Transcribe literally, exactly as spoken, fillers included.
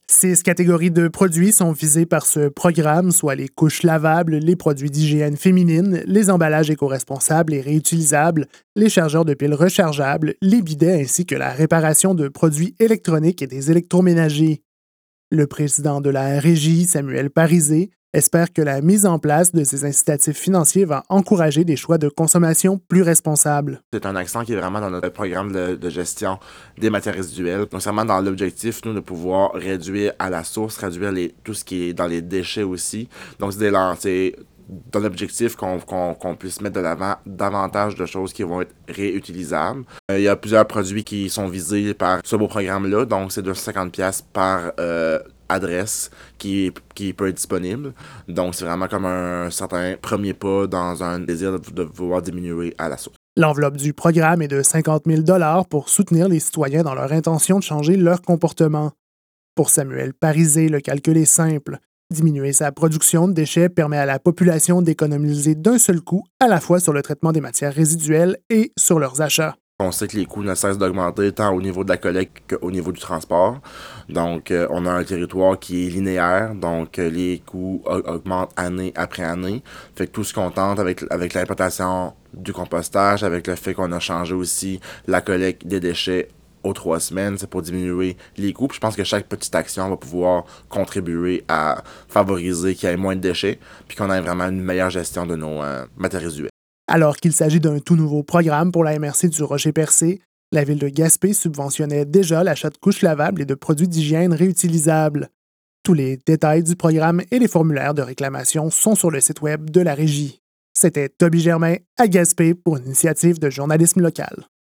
Six catégories de produits sont visées par ce programme, soit les couches lavables, les produits d'hygiène féminine, les emballages éco-responsables et réutilisables, les chargeurs de piles rechargeables, les bidets ainsi que la réparation de produits électroniques et des électroménagers. Le président de la Régie, Samuel Parisé, espère que la mise en place de ces incitatifs financiers va encourager des choix de consommation plus responsables. C'est un accent qui est vraiment dans notre programme de, de gestion des matières résiduelles. Donc, c'est vraiment dans l'objectif, nous, de pouvoir réduire à la source, réduire les, tout ce qui est dans les déchets aussi. Donc, c'est, des, c'est dans l'objectif qu'on, qu'on, qu'on puisse mettre de l'avant davantage de choses qui vont être réutilisables. Euh, il y a plusieurs produits qui sont visés par ce beau programme-là. Donc, c'est deux cent cinquante dollars par euh, adresse qui, qui peut être disponible. Donc, c'est vraiment comme un certain premier pas dans un désir de, de vouloir diminuer à la source. L'enveloppe du programme est de cinquante mille dollars pour soutenir les citoyens dans leur intention de changer leur comportement. Pour Samuel Parisé, le calcul est simple. Diminuer sa production de déchets permet à la population d'économiser d'un seul coup à la fois sur le traitement des matières résiduelles et sur leurs achats. On sait que les coûts ne cessent d'augmenter tant au niveau de la collecte qu'au niveau du transport. Donc, euh, on a un territoire qui est linéaire, donc euh, les coûts augmentent année après année. Fait que tout ce qu'on tente avec, avec l'implantation du compostage, avec le fait qu'on a changé aussi la collecte des déchets aux trois semaines, c'est pour diminuer les coûts. Puis je pense que chaque petite action va pouvoir contribuer à favoriser qu'il y ait moins de déchets, puis qu'on ait vraiment une meilleure gestion de nos euh, matières résiduelles. Alors qu'il s'agit d'un tout nouveau programme pour la M R C du Rocher-Percé, la ville de Gaspé subventionnait déjà l'achat de couches lavables et de produits d'hygiène réutilisables. Tous les détails du programme et les formulaires de réclamation sont sur le site web de la Régie. C'était Toby Germain à Gaspé pour une initiative de journalisme local.